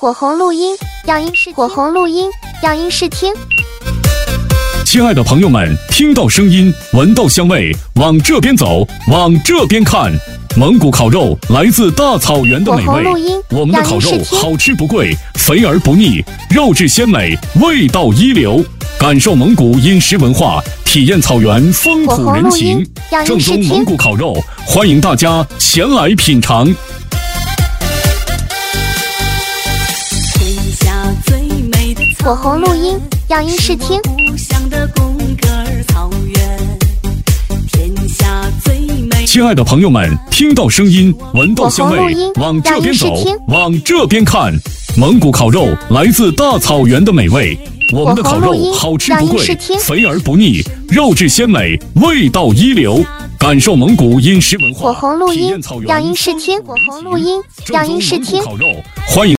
火红录音，要音视火红录音，要音视听。 亲爱的朋友们，听到声音，闻到香味，往这边走，往这边看。蒙古烤肉来自大草原的美味，我们的烤肉好吃不贵，肥而不腻，肉质鲜美，味道一流。感受蒙古饮食文化，体验草原风土人情，正宗蒙古烤肉，欢迎大家前来品尝。 火红录音，要音视听。 亲爱的朋友们，听到声音，闻到香味，往这边走，往这边看。蒙古烤肉来自大草原的美味，我们的烤肉好吃不贵，肥而不腻，肉质鲜美，味道一流。感受蒙古饮食文化， 火红录音，要音视听。火红录音，要音视听。 烤肉，欢迎。